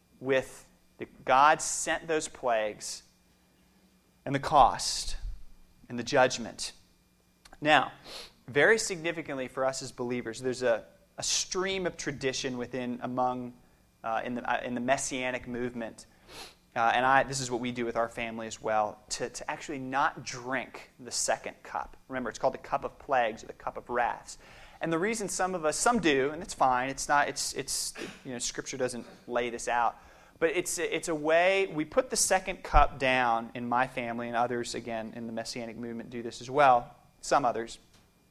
God sent those plagues and the cost and the judgment. Now, very significantly for us as believers, there's a stream of tradition in the Messianic movement, and this is what we do with our family as well, to actually not drink the second cup. Remember, it's called the cup of plagues or the cup of wraths. And the reason some do, and it's fine. Scripture doesn't lay this out. But it's a way, we put the second cup down in my family, and others, again, in the Messianic movement do this as well, some others,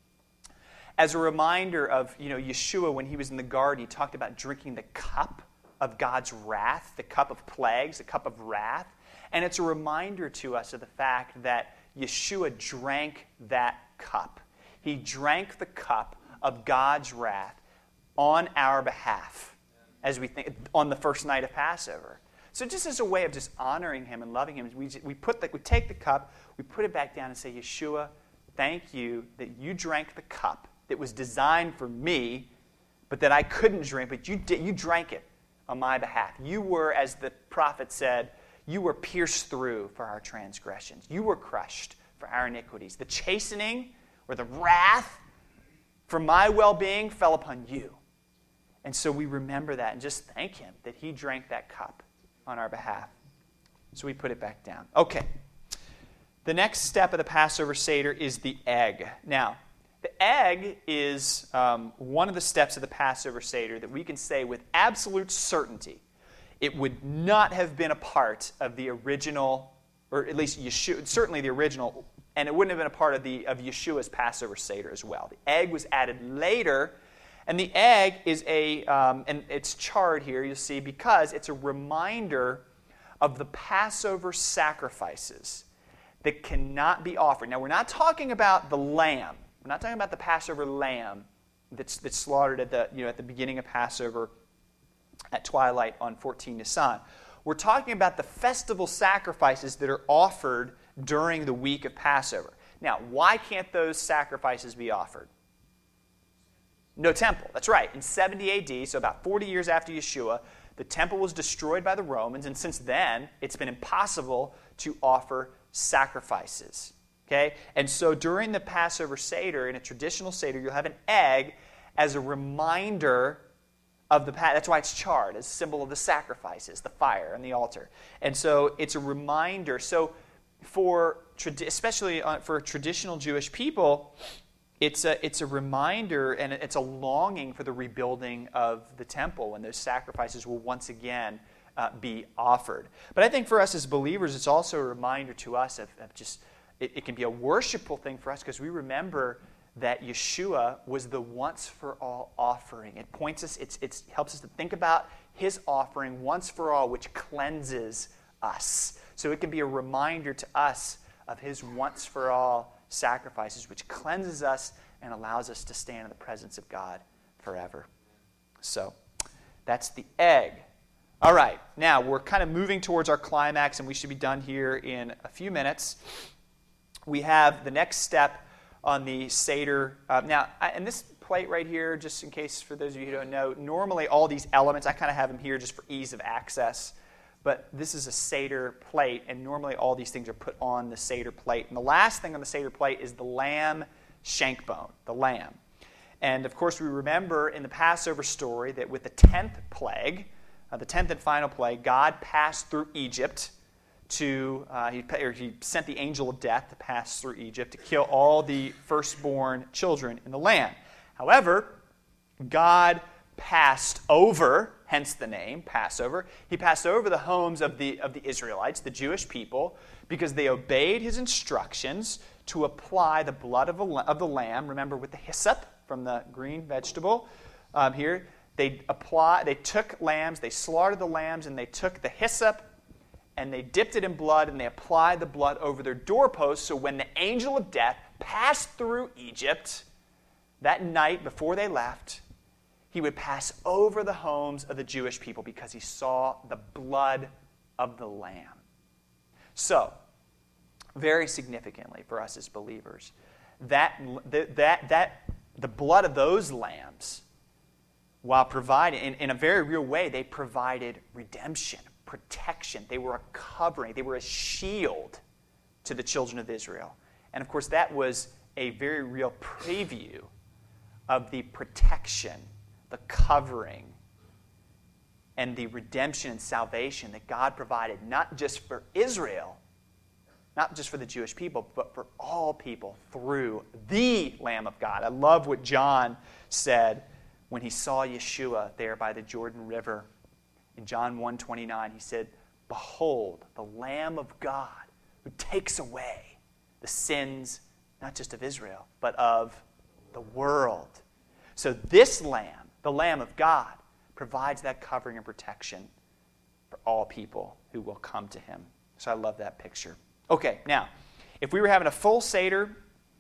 as a reminder of, Yeshua, when he was in the garden, he talked about drinking the cup of God's wrath, the cup of plagues, the cup of wrath. And it's a reminder to us of the fact that Yeshua drank that cup. He drank the cup of God's wrath on our behalf, as we think on the first night of Passover. So just as a way of just honoring him and loving him, we take the cup, we put it back down and say, Yeshua, thank you that you drank the cup that was designed for me, but that I couldn't drink, but you drank it on my behalf. You were, as the prophet said, you were pierced through for our transgressions. You were crushed for our iniquities. The chastening or the wrath for my well-being fell upon you. And so we remember that and just thank him that he drank that cup on our behalf. So we put it back down. Okay. The next step of the Passover Seder is the egg. Now, the egg is one of the steps of the Passover Seder that we can say with absolute certainty it would not have been a part of the original, or at least Yeshua, certainly the original, and it wouldn't have been a part of Yeshua's Passover Seder as well. The egg was added later. And the egg is and it's charred here, you'll see, because it's a reminder of the Passover sacrifices that cannot be offered. Now, we're not talking about the lamb. We're not talking about the Passover lamb that's slaughtered at the beginning of Passover at twilight on 14 Nisan. We're talking about the festival sacrifices that are offered during the week of Passover. Now, why can't those sacrifices be offered? No temple. That's right. In 70 AD, so about 40 years after Yeshua, the temple was destroyed by the Romans, and since then, it's been impossible to offer sacrifices. Okay? And so during the Passover Seder, in a traditional Seder, you'll have an egg as a reminder of the past. That's why it's charred, as a symbol of the sacrifices, the fire and the altar. And so it's a reminder. So especially for traditional Jewish people, it's a reminder and it's a longing for the rebuilding of the temple, when those sacrifices will once again be offered. But I think for us as believers, it's also a reminder to us of just, it can be a worshipful thing for us because we remember that Yeshua was the once-for-all offering. It points us, it helps us to think about his offering once for all, which cleanses us. So it can be a reminder to us of his once-for-all sacrifices, which cleanses us and allows us to stand in the presence of God forever. So that's the egg. All right, now we're kind of moving towards our climax, and we should be done here in a few minutes. We have the next step on the Seder. Now, and this plate right here, just in case for those of you who don't know, normally all these elements, I kind of have them here just for ease of access, but this is a Seder plate, and normally all these things are put on the Seder plate. And the last thing on the Seder plate is the lamb shank bone, the lamb. And of course, we remember in the Passover story that with the 10th plague, the 10th and final plague, God passed through Egypt he sent the angel of death to pass through Egypt to kill all the firstborn children in the land. However, God passed over, hence the name, Passover. He passed over the homes of the Israelites, the Jewish people, because they obeyed his instructions to apply the blood of the lamb, remember with the hyssop from the green vegetable here. They took lambs, they slaughtered the lambs, and they took the hyssop, and they dipped it in blood, and they applied the blood over their doorposts, so when the angel of death passed through Egypt that night before they left, he would pass over the homes of the Jewish people because he saw the blood of the lamb. So, very significantly for us as believers, that the blood of those lambs, while providing, in a very real way, they provided redemption, protection. They were a covering. They were a shield to the children of Israel. And of course, that was a very real preview of the protection, the covering, and the redemption and salvation that God provided, not just for Israel, not just for the Jewish people, but for all people through the Lamb of God. I love what John said when he saw Yeshua there by the Jordan River. In John 1:29, he said, "Behold, the Lamb of God who takes away the sins, not just of Israel, but of the world." So this Lamb, the Lamb of God, provides that covering and protection for all people who will come to him. So I love that picture. Okay, now, if we were having a full Seder,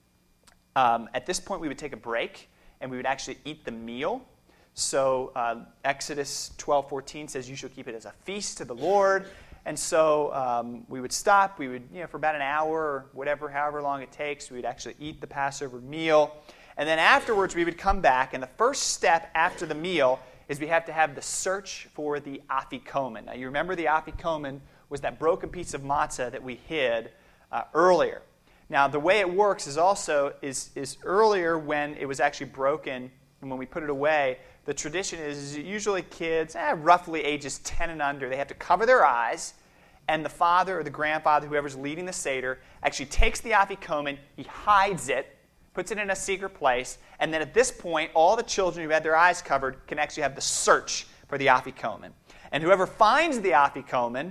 at this point we would take a break and we would actually eat the meal. So Exodus 12:14 says, "You shall keep it as a feast to the Lord." And so we would stop. We would, for about an hour or whatever, however long it takes, we would actually eat the Passover meal. And then afterwards, we would come back. And the first step after the meal is we have to have the search for the afikomen. Now, you remember the afikomen was that broken piece of matzah that we hid earlier. Now, the way it works is also is earlier when it was actually broken and when we put it away. The tradition is usually kids, roughly ages 10 and under, they have to cover their eyes, and the father or the grandfather, whoever's leading the Seder, actually takes the afikomen, he hides it, puts it in a secret place, and then at this point, all the children who had their eyes covered can actually have the search for the afikomen. And whoever finds the afikomen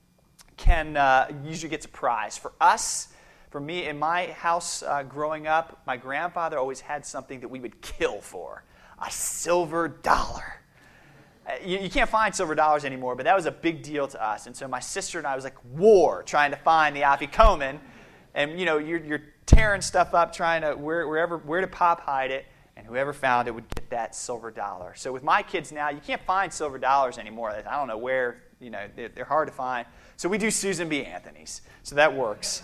usually gets a prize. For us, for me, in my house growing up, my grandfather always had something that we would kill for. A silver dollar. You can't find silver dollars anymore, but that was a big deal to us. And so my sister and I was like war trying to find the afikomen And, you're tearing stuff up, trying to, where did Pop hide it? And whoever found it would get that silver dollar. So with my kids now, you can't find silver dollars anymore. I don't know where, they're hard to find. So we do Susan B. Anthony's. So that works.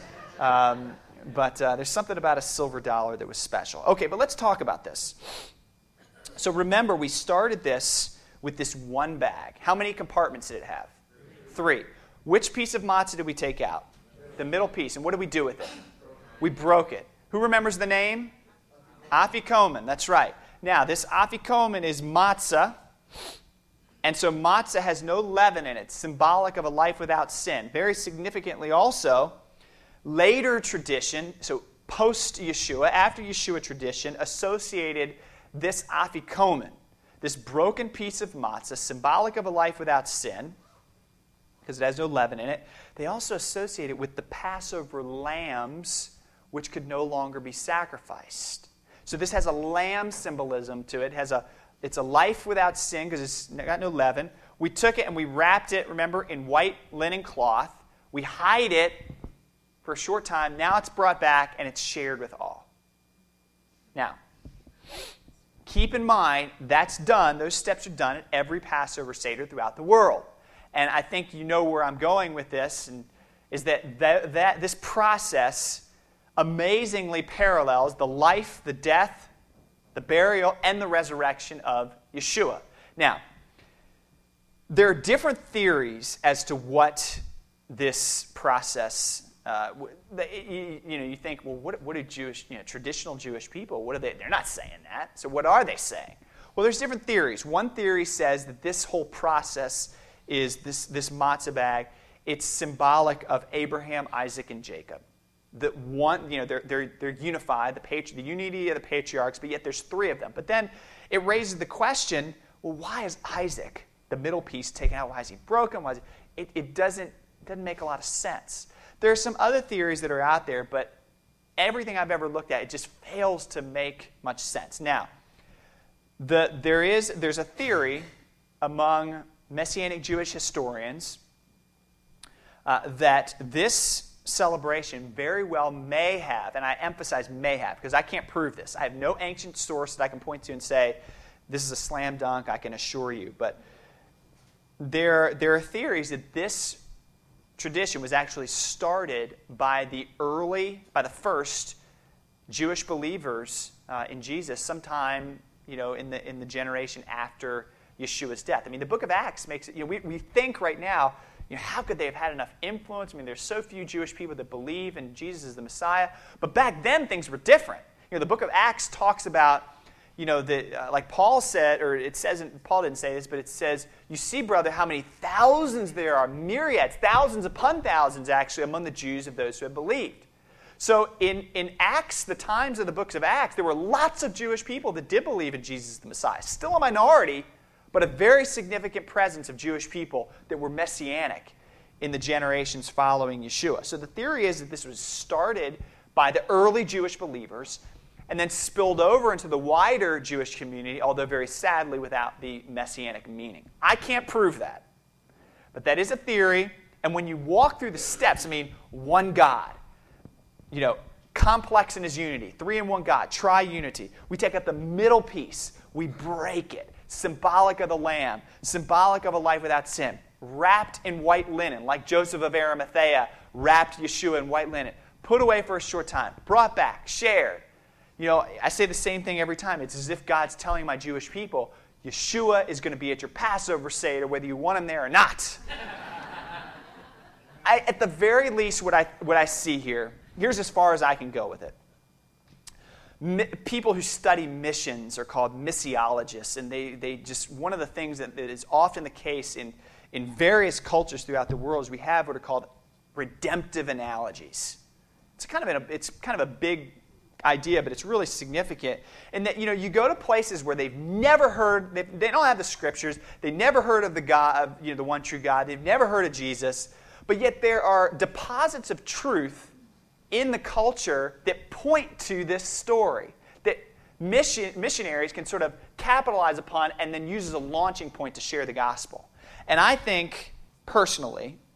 But there's something about a silver dollar that was special. Okay, but let's talk about this. So remember, we started this with this one bag. How many compartments did it have? 3. Which piece of matzah did we take out? The middle piece. And what did we do with it? We broke it. Who remembers the name? Afikomen. That's right. Now, this afikomen is matzah. And so matzah has no leaven in it, symbolic of a life without sin. Very significantly also, later tradition, so post-Yeshua, after Yeshua tradition, associated this afikomen, this broken piece of matzah, symbolic of a life without sin, because it has no leaven in it. They also associate it with the Passover lambs, which could no longer be sacrificed. So this has a lamb symbolism to it. It's a life without sin because it's got no leaven. We took it and we wrapped it, remember, in white linen cloth. We hide it for a short time. Now it's brought back and it's shared with all. Now, keep in mind, that's done. Those steps are done at every Passover Seder throughout the world. And I think you know where I'm going with this, and is that this process amazingly parallels the life, the death, the burial, and the resurrection of Yeshua. Now, there are different theories as to what this process. You think, well, what do Jewish, traditional Jewish people? What are they? They're not saying that. So what are they saying? Well, there's different theories. One theory says that this whole process is this matzah bag. It's symbolic of Abraham, Isaac, and Jacob. That one, they're unified, the unity of the patriarchs, but yet there's 3 of them. But then it raises the question, well, why is Isaac, the middle piece, taken out? Why is he broken? Why is it doesn't make a lot of sense. There are some other theories that are out there, but everything I've ever looked at, it just fails to make much sense. Now, there's a theory among Messianic Jewish historians that this celebration very well may have, and I emphasize may have, because I can't prove this. I have no ancient source that I can point to and say, this is a slam dunk, I can assure you. But there are theories that this tradition was actually started by the first Jewish believers in Jesus sometime, in the generation after Yeshua's death. I mean, the book of Acts makes it, we think right now, how could they have had enough influence? I mean, there's so few Jewish people that believe in Jesus as the Messiah. But back then, things were different. The book of Acts talks about, like Paul said, or it says, Paul didn't say this, but it says, you see, brother, how many thousands there are, myriads, thousands upon thousands, actually, among the Jews of those who have believed. So in Acts, the times of the books of Acts, there were lots of Jewish people that did believe in Jesus as the Messiah. Still a minority, but a very significant presence of Jewish people that were messianic in the generations following Yeshua. So the theory is that this was started by the early Jewish believers and then spilled over into the wider Jewish community, although very sadly without the messianic meaning. I can't prove that, but that is a theory. And when you walk through the steps, one God, complex in his unity, 3 in one God, tri-unity. We take up the middle piece, we break it. Symbolic of the Lamb, symbolic of a life without sin, wrapped in white linen, like Joseph of Arimathea wrapped Yeshua in white linen, put away for a short time, brought back, shared. I say the same thing every time. It's as if God's telling my Jewish people, Yeshua is going to be at your Passover Seder, whether you want him there or not. At the very least, what I see here, here's as far as I can go with it. People who study missions are called missiologists, and they just, one of the things that is often the case in various cultures throughout the world is we have what are called redemptive analogies. It's kind of a big idea, but it's really significant. And that you go to places where they've never heard, they don't have the scriptures, they never heard of the God, the one true God, they've never heard of Jesus, but yet there are deposits of truth in the culture that point to this story, that missionaries can sort of capitalize upon and then use as a launching point to share the gospel. And I think, personally,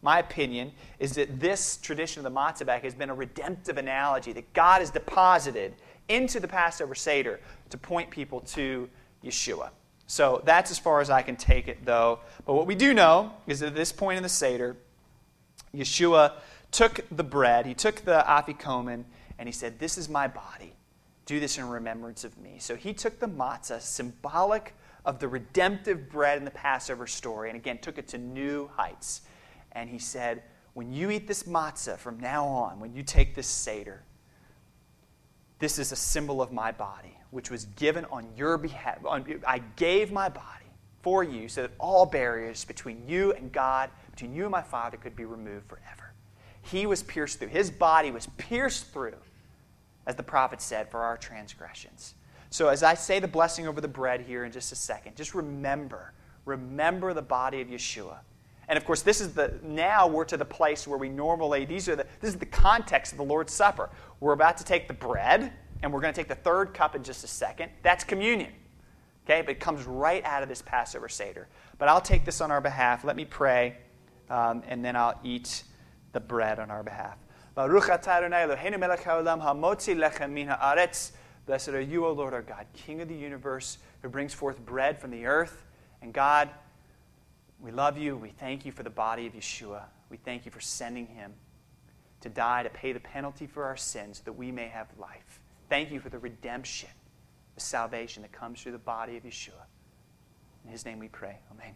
my opinion, is that this tradition of the matzah bag has been a redemptive analogy that God has deposited into the Passover Seder to point people to Yeshua. So that's as far as I can take it, though. But what we do know is that at this point in the Seder, Yeshua took the bread, he took the afikomen, and he said, "This is my body. Do this in remembrance of me." So he took the matzah, symbolic of the redemptive bread in the Passover story, and again, took it to new heights. And he said, when you eat this matzah from now on, when you take this Seder, this is a symbol of my body, which was given on your behalf. I gave my body for you so that all barriers between you and God, between you and my Father, could be removed forever. He was pierced through. His body was pierced through, as the prophet said, for our transgressions. So as I say the blessing over the bread here in just a second, just remember the body of Yeshua. And of course, now we're to the place where we normally, this is the context of the Lord's Supper. We're about to take the bread, and we're going to take the third cup in just a second. That's communion. Okay, but it comes right out of this Passover Seder. But I'll take this on our behalf. Let me pray, and then I'll eat the bread on our behalf. Baruch atah Adonai Eloheinu melech haolam hamotzi lechem min haaretz. Blessed are you, O Lord our God, King of the universe, who brings forth bread from the earth. And God, we love you. We thank you for the body of Yeshua. We thank you for sending him to die, to pay the penalty for our sins, so that we may have life. Thank you for the redemption, the salvation that comes through the body of Yeshua. In his name we pray. Amen.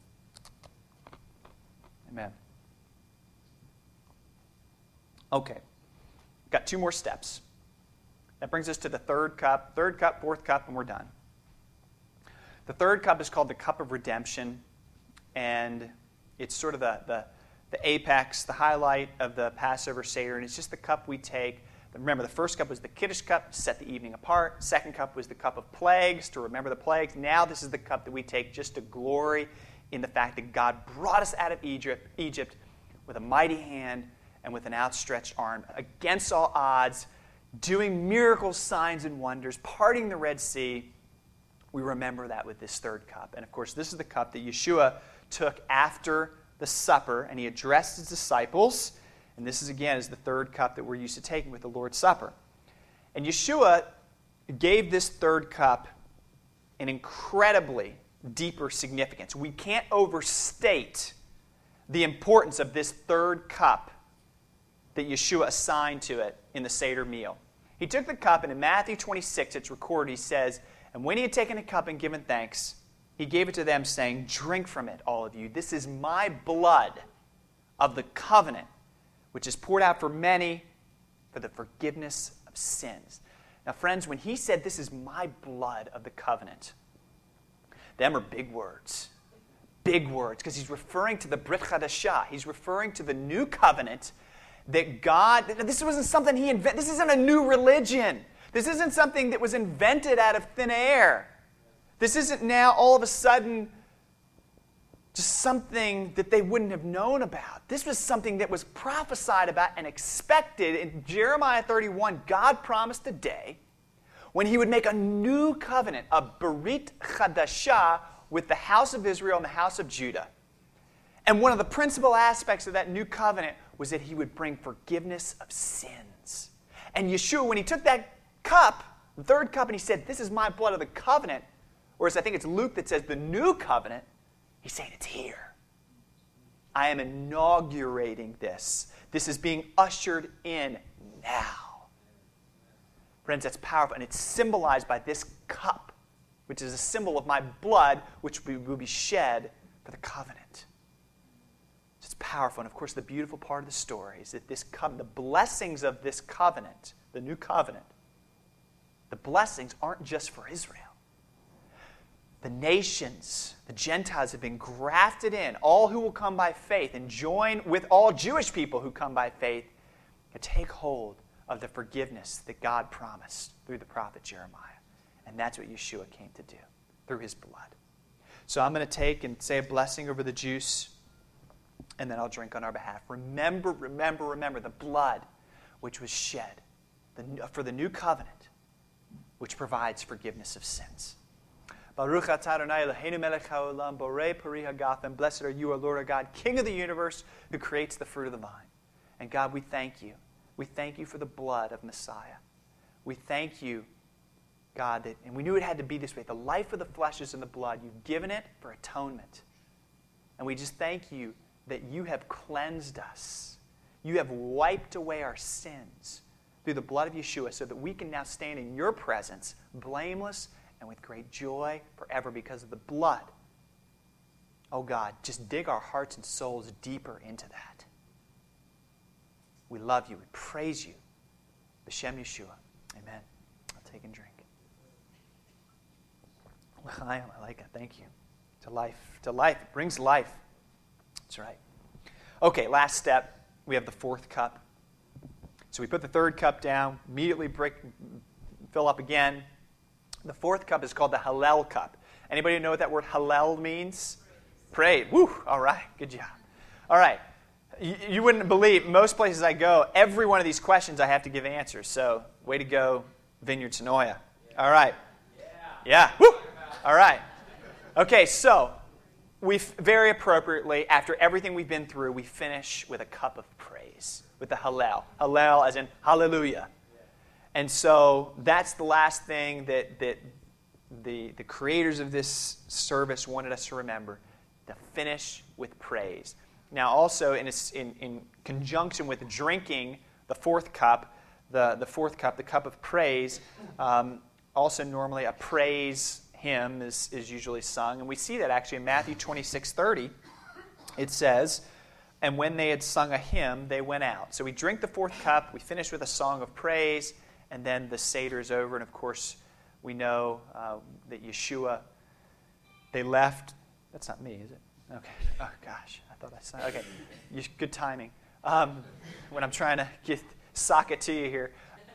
Amen. Okay. Got 2 more steps. That brings us to the third cup, fourth cup, and we're done. The third cup is called the cup of redemption, and it's sort of the apex, the highlight of the Passover Seder, and it's just the cup we take. Remember, the first cup was the Kiddush cup, to set the evening apart. Second cup was the cup of plagues, to remember the plagues. Now this is the cup that we take just to glory in the fact that God brought us out of Egypt with a mighty hand and with an outstretched arm, against all odds, doing miracles, signs, and wonders, parting the Red Sea. We remember that with this third cup. And of course, this is the cup that Yeshua took after the supper, and he addressed his disciples. And this is, again, is the third cup that we're used to taking with the Lord's Supper. And Yeshua gave this third cup an incredibly deeper significance. We can't overstate the importance of this third cup that Yeshua assigned to it in the Seder meal. He took the cup, and in Matthew 26, it's recorded, he says, "And when he had taken a cup and given thanks, he gave it to them, saying, 'Drink from it, all of you. This is my blood of the covenant, which is poured out for many for the forgiveness of sins.'" Now, friends, when he said, "This is my blood of the covenant," them are big words. Big words, because he's referring to the Brit Chadashah. He's referring to the new covenant that God, this wasn't something he invented. This isn't a new religion. This isn't something that was invented out of thin air. This isn't now all of a sudden just something that they wouldn't have known about. This was something that was prophesied about and expected. In Jeremiah 31, God promised a day when he would make a new covenant, a Brit Chadashah, with the house of Israel and the house of Judah. And one of the principal aspects of that new covenant was that he would bring forgiveness of sins. And Yeshua, when he took that cup, the third cup, and he said, "This is my blood of the covenant," or as I think it's Luke that says, the new covenant, he's saying it's here. I am inaugurating this. This is being ushered in now. Friends, that's powerful, and it's symbolized by this cup, which is a symbol of my blood, which will be shed for the covenant. It's powerful. And of course, the beautiful part of the story is that this the blessings of this covenant, the new covenant, the blessings aren't just for Israel. The nations, the Gentiles have been grafted in, all who will come by faith and join with all Jewish people who come by faith and take hold of the forgiveness that God promised through the prophet Jeremiah. And that's what Yeshua came to do, through his blood. So I'm going to take and say a blessing over the juice, and then I'll drink on our behalf. Remember the blood which was shed for the new covenant, which provides forgiveness of sins. Baruch atah Adonai Eloheinu melech haolam, borei peri hagafen. Blessed are you, O Lord our God, King of the universe, who creates the fruit of the vine. And God, we thank you. We thank you for the blood of Messiah. We thank you, God, that, and we knew it had to be this way. The life of the flesh is in the blood. You've given it for atonement. And we just thank you that you have cleansed us. You have wiped away our sins through the blood of Yeshua so that we can now stand in your presence, blameless and with great joy forever because of the blood. Oh God, just dig our hearts and souls deeper into that. We love you. We praise you. B'Shem Yeshua. Amen. I'll take and drink. I like it. Thank you. To life. To life. It brings life. That's right. Okay, last step. We have the fourth cup. So we put the third cup down, immediately fill up again. The fourth cup is called the Hallel cup. Anybody know what that word Hallel means? Praise. Woo! All right. Good job. All right. You wouldn't believe, most places I go, every one of these questions I have to give answers. So, way to go, Vineyard Sonoya. All right. Yeah. Woo! All right. Okay, so we very appropriately, after everything we've been through, we finish with a cup of praise, with the Hallel. Hallel as in hallelujah. And so that's the last thing that the creators of this service wanted us to remember, to finish with praise. Now also, in conjunction with drinking the fourth cup, the cup of praise, also normally a praise hymn is usually sung. And we see that actually in Matthew 26:30. It says, and when they had sung a hymn, they went out. So we drink the fourth cup, we finish with a song of praise, and then the Seder is over. And of course, we know that Yeshua, they left. That's not me, is it? Okay. Oh, gosh. I thought I saw. Okay. Good timing. When I'm trying to sock it to you here.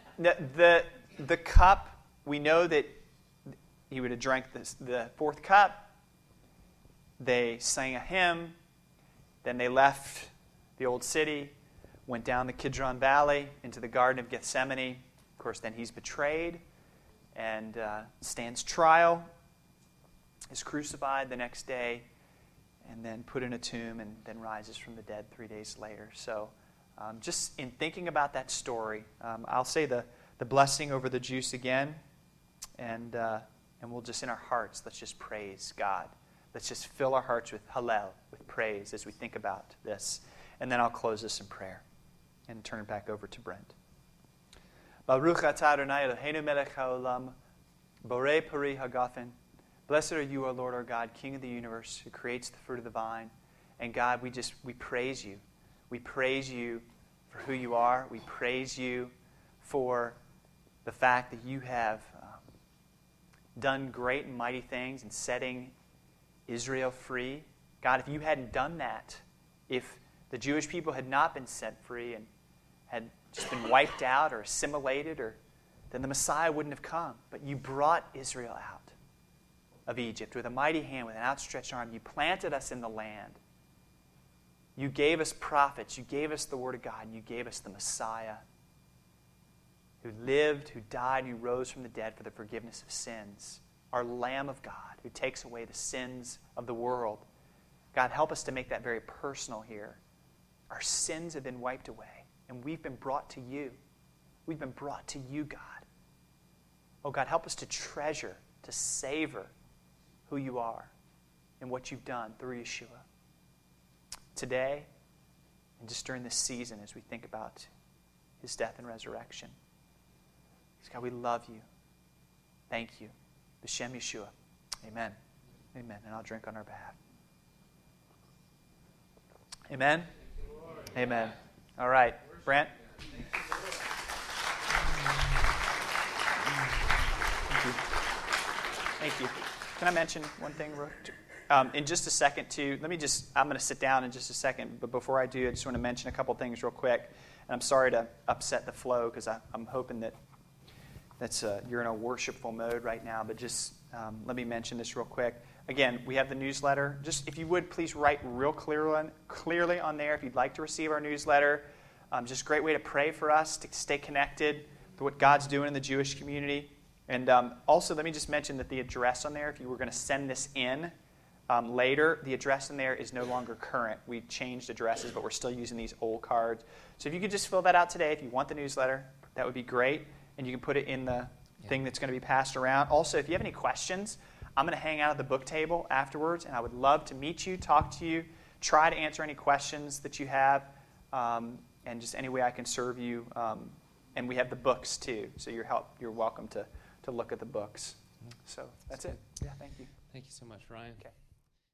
The cup, we know that he would have drank the fourth cup. They sang a hymn. Then they left the old city, went down the Kidron Valley into the Garden of Gethsemane. Of course, then he's betrayed and stands trial, is crucified the next day, and then put in a tomb and then rises from the dead 3 days later. So just in thinking about that story, I'll say the blessing over the juice again, and we'll just in our hearts, let's just praise God. Let's just fill our hearts with Hallel, with praise as we think about this. And then I'll close this in prayer and turn it back over to Brent. Baruch atah Adonai Eloheinu melech haolam, borei peri hagafen. Blessed are you, O Lord our God, King of the universe, who creates the fruit of the vine. And God, we praise you. We praise you for who you are. We praise you for the fact that you have done great and mighty things in setting Israel free. God, if you hadn't done that, if the Jewish people had not been set free and had just been wiped out or assimilated, then the Messiah wouldn't have come. But you brought Israel out of Egypt with a mighty hand, with an outstretched arm. You planted us in the land. You gave us prophets. You gave us the Word of God. And you gave us the Messiah who lived, who died, and who rose from the dead for the forgiveness of sins. Our Lamb of God who takes away the sins of the world. God, help us to make that very personal here. Our sins have been wiped away, and we've been brought to you. We've been brought to you, God. Oh, God, help us to treasure, to savor who you are and what you've done through Yeshua. Today, and just during this season as we think about his death and resurrection. God, we love you. Thank you. B'Shem Yeshua. Amen. Amen. And I'll drink on our behalf. Amen. Amen. All right. Brent. Thank you. Can I mention one thing? In just a second, too, I'm going to sit down in just a second, but before I do, I just want to mention a couple things real quick. And I'm sorry to upset the flow because I'm hoping that's you're in a worshipful mode right now, but just let me mention this real quick. Again, we have the newsletter. Just if you would, please write real clearly on there if you'd like to receive our newsletter. Just a great way to pray for us, to stay connected to what God's doing in the Jewish community. And also, let me just mention that the address on there, if you were going to send this in later, the address in there is no longer current. We changed addresses, but we're still using these old cards. So if you could just fill that out today, if you want the newsletter, that would be great. And you can put it in the thing that's going to be passed around. Also, if you have any questions, I'm going to hang out at the book table afterwards, and I would love to meet you, talk to you, try to answer any questions that you have, and just any way I can serve you. And we have the books too, so you're welcome to look at the books. So that's it. Yeah, thank you. Thank you so much, Ryan. Okay.